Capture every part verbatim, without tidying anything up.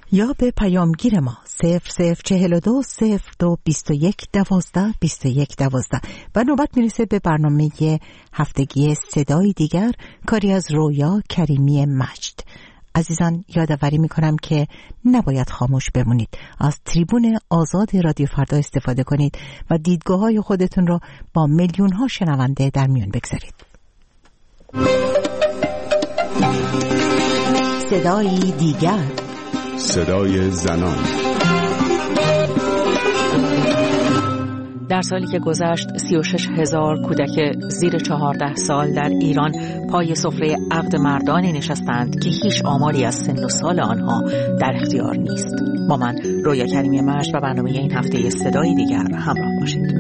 یا به پیامگیر ما صفر صفر چهل و دو صفر دو بیست و یک دوازده بیست و یک دوازده. و نوبت میرسه به برنامه هفتگی صدای دیگر، کاری از رویا کریمی مجد. عزیزان یادآوری میکنم که نباید خاموش بمونید، از تریبون آزاد رادیو فردا استفاده کنید و دیدگاه های خودتون رو با میلیون ها شنونده در میون بگذارید. صدای دیگر، صدای زنان. در سالی که گذشت سی و شش هزار کودک زیر چهارده سال در ایران پای سفره عقد مردانی نشستند که هیچ آماری از سن و سال آنها در اختیار نیست. با من رویا کریمی مجد و برنامه این هفته صدای دیگر همراه باشید.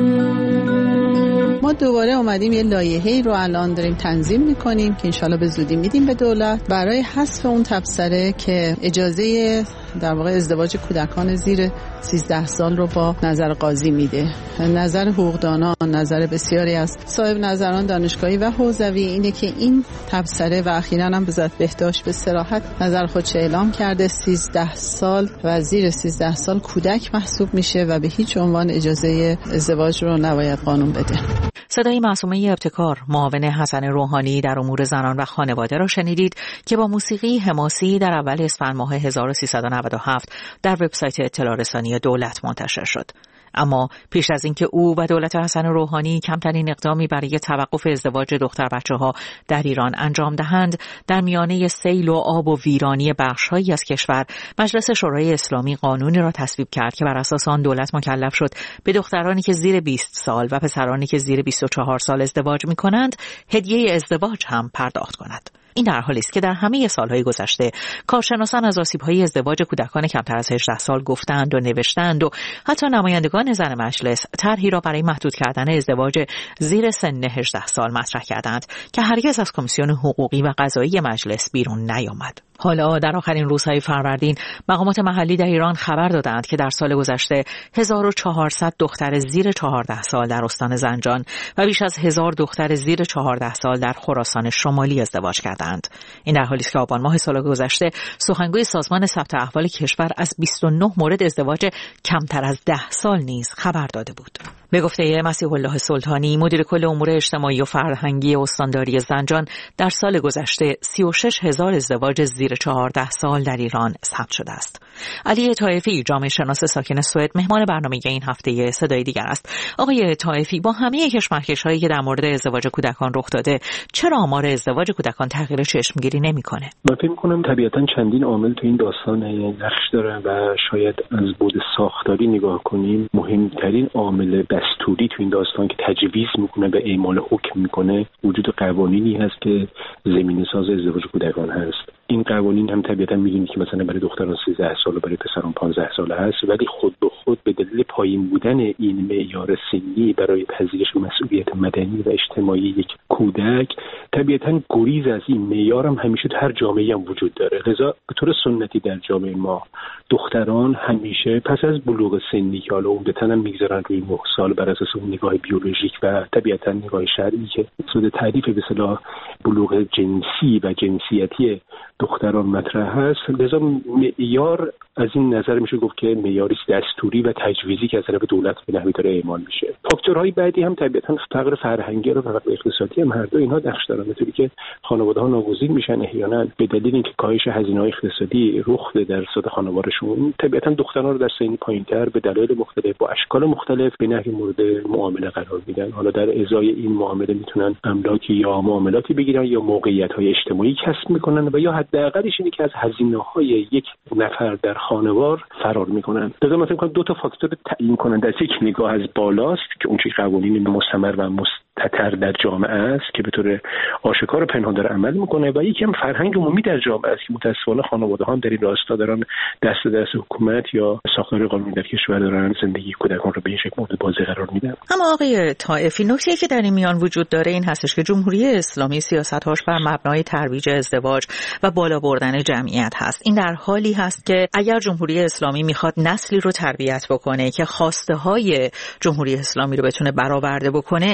ما دوباره اومدیم یه لایحه‌ای رو الان داریم تنظیم می‌کنیم که انشالله به زودی میدیم به دولت برای حذف اون تبصره که اجازه در واقع ازدواج کودکان زیر سیزده سال رو با نظر قاضی میده. نظر حقوقدانان، نظر بسیاری از صاحب نظران دانشگاهی و حوزوی اینه که این تبصره و اخیراً هم به ذات بهداشت به صراحت نظر خودش اعلام کرده سیزده سال و زیر سیزده سال کودک محسوب میشه و به هیچ عنوان اجازه ازدواج رو نباید قانون بده. صدای معصومه ابتکار، معاون حسن روحانی در امور زنان و خانواده را شنیدید که با موسیقی حماسی در اول اسفند ماه هزار و سیصد و نود و هفت در وبسایت اطلاع رسانی دولت منتشر شد. اما پیش از اینکه او و دولت حسن روحانی کمترین اقدامی برای توقف ازدواج دختر بچه‌ها در ایران انجام دهند، در میانه سیل و آب و ویرانی بخش‌هایی از کشور، مجلس شورای اسلامی قانونی را تصویب کرد که بر اساس آن دولت مکلف شد به دخترانی که زیر بیست سال و پسرانی که زیر بیست و چهار سال ازدواج می‌کنند، هدیه ازدواج هم پرداخت کند. این در حالی است که در همه سالهای گذشته کارشناسان از آسیب‌های ازدواج کودکان کمتر از هجده سال گفتند و نوشتند و حتی نمایندگان زن مجلس طرحی را برای محدود کردن ازدواج زیر سن هجده سال مطرح کردند که هرگز از کمیسیون حقوقی و قضایی مجلس بیرون نیامد. حالا در آخرین روزهای فروردین مقامات محلی در ایران خبر دادند که در سال گذشته هزار و چهارصد دختر زیر چهارده سال در استان زنجان و بیش از هزار دختر زیر چهارده سال در خراسان شمالی ازدواج کردند. این در حالی است که آبان ماه سال گذشته سخنگوی سازمان ثبت احوال کشور از بیست و نه مورد ازدواج کمتر از ده سال نیز خبر داده بود. به گفته مسیح الله سلطانی، مدیر کل امور اجتماعی و فرهنگی استانداری زنجان، در سال گذشته سی و شش هزار ازدواج زیر چهارده سال در ایران ثبت شده است. علی طائفی، جامعه شناس ساکن سوئد، مهمان برنامه این هفته صدای دیگر است. آقای طائفی، با همه کشمکش‌هایی که در مورد ازدواج کودکان رخ داده، چرا آمار ازدواج کودکان تغییر چشمگیری نمی‌کنه؟ من فکر می‌کنم طبیعتاً چندین عامل تو این داستان نقش داره و شاید از بعد ساختاری نگاه کنیم مهمترین عامل دستوری تو این داستان که تجویز میکنه به اعمال حکم میکنه وجود قوانینی هست که زمینه ساز ازدواج کودکان هست. این قوانین هم طبیعتا میدونید که مثلا برای دختران سیزده ساله، برای پسران پانزده ساله هست، ولی خود به خود به دلیل پایین بودن این معیار سنی برای پذیرش مسئولیت مدنی و اجتماعی یک کودک، طبیعتا گریز از این معیار هم همیشه در هر جامعه‌ای هم وجود داره. لذا به طور سنتی در جامعه ما دختران همیشه پس از بلوغ سنی که حالا عمدتاً هم میگذارن روی نه سال بر اساس اون نگاه بیولوژیک و طبیعتا نگاه شرعی که صد تعریف به اصطلاح بلوغ جنسی و جنسیتی دختران مطرح هست، لذا معیار از این نظر میشه گفت که معیاری دستوری و تجویزی که از طرف دولت به نحوی داره اعمال میشه. فاکتورهای بعدی هم طبیعتا فقر فرهنگی و فقر اقتصادی هم هر دو اینها نقش دارن، مثل که خانواده‌ها ناگزیر میشن احیانا به دلیل اینکه کاهش هزینه‌های اقتصادی رخ بده در سطح خانوارشون، طبیعتا دختران رو در سن پایین‌تر به دلایل مختلف با اشکال مختلف به نحوی مورد معامله قرار میدن. حالا در ازای این معامله میتونن املاکی یا معاملاتی بگیرن یا موقعیت‌های اجتماعی کسب میکنن و یا حداقلش اینه که از هزینه‌های یک نفر در خانوار فرار میکنن. لذا من فکر می‌کنم دو تا فاکتور تعیین کننده از یک نگاه از بالاست که اون چه قوانین مستمر و مستتر در جامعه است که به طور آشکار و پنهان داره عمل میکنه و یکی هم فرهنگ عمومی در جامعه است که متأسفانه خانواده‌ها هم در این راستا دارن دست دست حکومت یا ساختار قانونی در کشور دارن زندگی کودکان رو به این شکل مورد بازی قرار میدن. اما آقای طائفی، نکته‌ای که در این میان وجود داره این هستش که جمهوری اسلامی سیاست‌هاش بر مبنای ترویج ازدواج و بالا بردن جمعیت هست. این در حالی هست که اگر جمهوری اسلامی میخواد نسلی رو تربیت بکنه که خواسته های جمهوری اسلامی رو بتونه برآورده بکنه، نیاز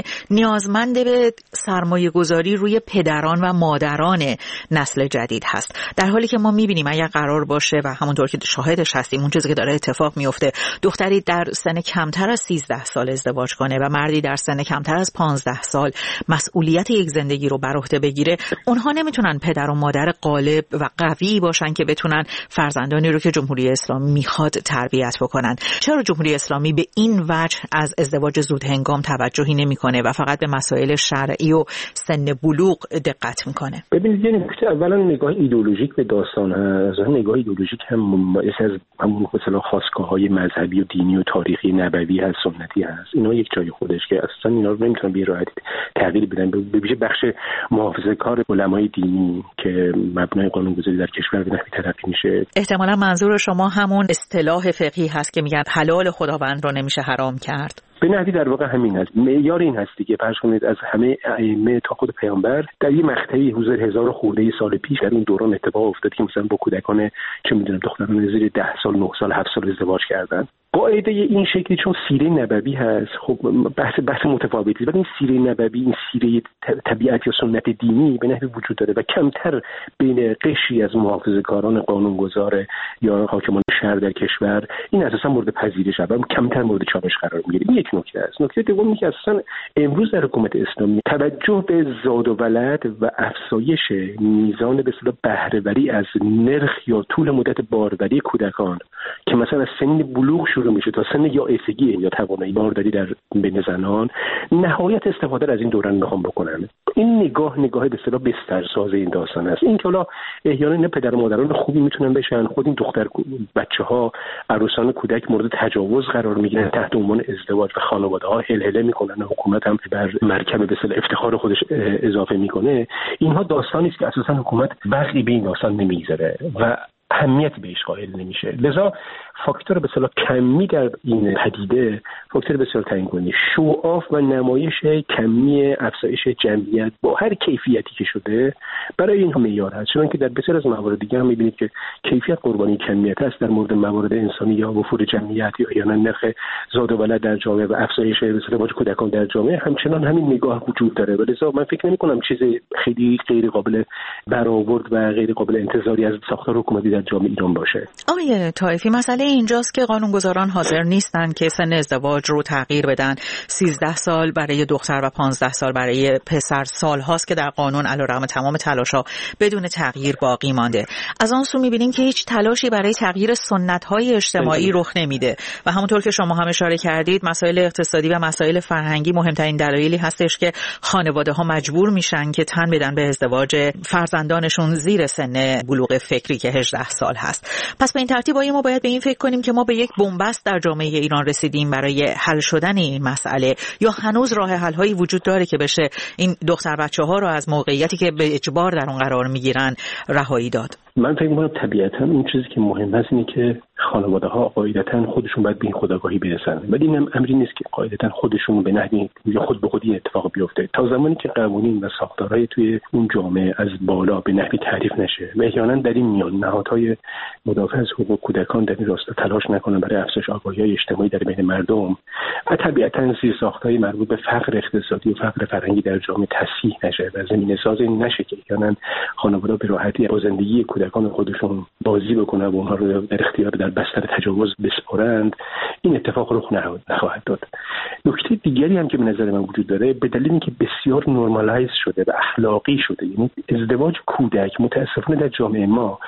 نیازمند به سرمایه گذاری روی پدران و مادران نسل جدید هست، در حالی که ما میبینیم اگر قرار باشه و همونطور که شاهدش هستیم اون چیزی که داره اتفاق میفته، دختری در سن کمتر از سیزده سال ازدواج کنه و مردی در سن کمتر از پانزده سال مسئولیت یک زندگی رو بر عهده بگیره، اونها نمیتونن پدر و مادر غالب و قوی باشن که بتونن فرزندانی رو که جمهوری اسلامی میخواد تربیت بکنن. چرا جمهوری اسلامی به این وجه از ازدواج زود هنگام توجهی نمیکنه و فقط به مسائل شرعی و سن بلوغ دقت میکنه؟ ببینید، یه نکته اولا نگاه ایدئولوژیک به داستان هست. نگاه ایدئولوژیک هم یکی از همون مثلا خاستگاه‌های مذهبی و دینی و تاریخی نبوی هست، سنتی هست. اینا یک جای خودش که اصلا اینا رو نمیتونن به راحتی تغییر بدن. به ویژه بخش محافظه‌کار علمای دینی که مبنای قانون‌گذاری در کشور به نحوی تلقی میشه. احتمالاً منظور شما همون اصطلاح فقهی هست که میگن حلال خداوند رو نمیشه حرام کرد. به نحوی در واقع همین هست. معیار این هستی که فرض کنید از همه ائمه تا خود پیامبر در یه مقطعی حدود هزار خورده سال پیش در این دوران اتفاق افتاد که مثلا با کودکان چه میدونم دختران زیر ده سال، نه سال، هفت سال ازدواج کردن. قاعده این شکلی چون سیره نبوی هست، خب بحث بحث متفاوتی، ولی این سیره نبوی، این سیره طبیعت یا سنت دینی به نحوی وجود داره و کمتر بین قشری از محافظه‌کاران قانونگذار یا حاکمان شهر در کشور این اساسا مورد پذیرش و کمتر مورد چالش قرار میگیره. این یک نکته است. نکته دوم اینه که اساسا امروز در حکومت اسلامی توجه به زاد و ولد و افزایش میزان به اصطلاح بهره‌وری از نرخ یا طول مدت باروری کودکان که مثلا از سن بلوغ شروع میشه تا سن یا ایسگی یا توانایی بارداری در بین زنان، نهایت استفاده از این دوران میخوام بکنن. این نگاه نگاه به اصطلاح بسترساز این داستان است. این که حالا احیانا این پدر و مادران خوبی میتونن بشن، خود این دختر بچه‌ها عروسان کودک مورد تجاوز قرار میگیرن، تحت عنوان ازدواج و خانواده‌ها هلهله میکنن، حکومت هم بر مرکب به اصطلاح افتخار خودش اضافه میکنه. اینها داستانی است که اساسا حکومت وقتی به این داستان نمیگذره و اهمیت بهش قائل نمیشه. لذا فاکتور به اصطلاح کمی در این پدیده فاکتور بسیار تعیین‌کننده، شوآف و نمایش کمی افزایش جمعیت با هر کیفیتی که شده برای اینها معیار هست. چون که در بسیار از موارد دیگه هم می‌بینید که کیفیت قربانی کمیت است. در مورد موارد انسانی یا وفور جمعیت یا یا نرخ زاد و ولد در جامعه و افزایش ازدواج کودکان در جامعه همچنان همین نگاه وجود داره. ولذا من فکر نمی‌کنم چیز خیلی غیر قابل برآورد و غیر قابل انتظاری از ساختار حکومتی در جامعه ایران باشه. آقای طائفی، مسئله اینجاست که قانونگذاران حاضر نیستن که سن ازدواج رو تغییر بدن. سیزده سال برای دختر و پانزده سال برای پسر سال هاست که در قانون علیرغم تمام تلاش‌ها بدون تغییر باقی مانده. از آن سو می‌بینیم که هیچ تلاشی برای تغییر سنت‌های اجتماعی رخ نمیده و همونطور که شما هم اشاره کردید مسائل اقتصادی و مسائل فرهنگی مهمترین دلایلی هستش که خانواده‌ها مجبور میشن که تن بدن به ازدواج فرزندانشون زیر سن بلوغ فکری که هجده سال هست. پس به این ترتیب ما باید به این فکر کنیم که ما به یک بنبست در جامعه ایران رسیدیم برای حل شدن این مسئله، یا هنوز راه حل هایی وجود داره که بشه این دختر بچه‌ها رو از موقعیتی که به اجبار در اون قرار میگیرن رهایی داد؟ من فکر می‌کنم طبیعتاً این چیزی که مهم است اینه که خانواده‌ها قاعدتاً خودشون باید به این خودآگاهی برسن، ولی این امری نیست که قاعدتاً خودشون به نحوی یا خود به خودی اتفاق بیفته. تا زمانی که قوانین و ساختارهای توی اون جامعه از بالا به نحوی تعریف نشه و احیانا در این میان نهادهای مدافع از حقوق کودکان در این راستا تلاش نکنن برای افزایش آگاهی اجتماعی در بین مردم و طبیعتاً زیرساخت‌های مربوط به فقر اقتصادی و فقر فرهنگی در جامعه تصحیح نشه و زمینه‌ساز این نشه که احیانا خانواده‌ها به راحتی با زندگی کودکان خودشون بازی بکنن و اونها رو در اختیار در بستر تجاوز بسپارند، این اتفاق رخ نخواهد داد. نکته دیگری هم که به نظر من وجود داره به دلیل اینکه بسیار نورمالایز شده و اخلاقی شده، یعنی ازدواج کودک متاسفانه در جامعه ما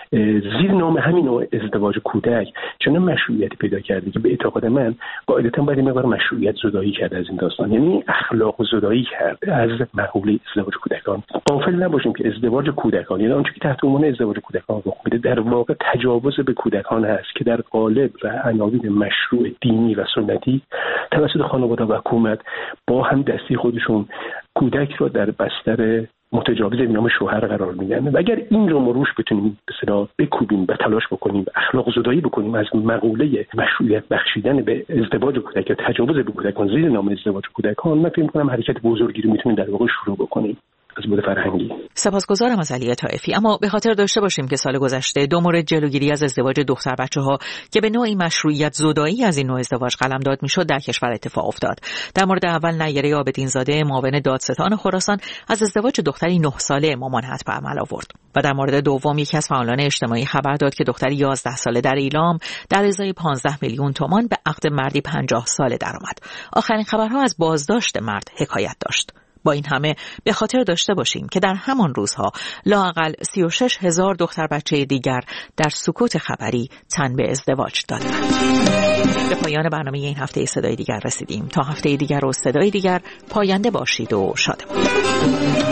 زیر نام همین ازدواج کودک چنان مشروعیتی پیدا کرده که به اعتقاد من قاعدتاً باید این مقدار مشروعیت زدایی کرده از این داستان، یعنی اخلاق زدایی کرده از مقوله ازدواج کودکان. غافل نباشیم که ازدواج کودکان، یعنی آنچه که تحت عنوان ازدواج کودکان رخ میده، در واقع تجاوز به کودکان هست که در قالب و عناوین مشروع دینی و سنتی توسط خانواده و حکومت با هم دستی خودشون کودک را در بستر متجاوز نام شوهر قرار میدن. و اگر این رو ما روش بتونیم به اصطلاح بکوبیم و تلاش بکنیم و اخلاق زدایی بکنیم از مقوله مشروعیت بخشیدن به ازدواج کودک یا تجاوز به کودکان زیر نام ازدواج کودکان، من فکر می‌کنم حرکت بزرگی رو میتونیم در واقع شروع بکنیم. از بود فرهنگی. سپاسگزارم از علی طائفی. اما به خاطر داشته باشیم که سال گذشته دو مورد جلوگیری از ازدواج دختر بچه‌ها که به نوعی مشروعیت زدایی از این نوع ازدواج قلمداد میشد در کشور اتفاق افتاد. در مورد اول نیره عابدین زاده معاون دادستان خراسان از ازدواج دختری نه ساله ممانعت به عمل آورد و در مورد دوم یکی از فعالان اجتماعی خبر داد که دختری یازده ساله در ایلام در ازای پانزده میلیون تومان به عقد مردی پنجاه ساله درآمد. آخرین خبرها از بازداشت مرد حکایت داشت. با این همه به خاطر داشته باشیم که در همان روزها لااقل سی و شش هزار دختر بچه دیگر در سکوت خبری تن به ازدواج دادند. به پایان برنامه این هفته صدای دیگر رسیدیم. تا هفته دیگر و صدای دیگر، پاینده باشید و شاد باشید.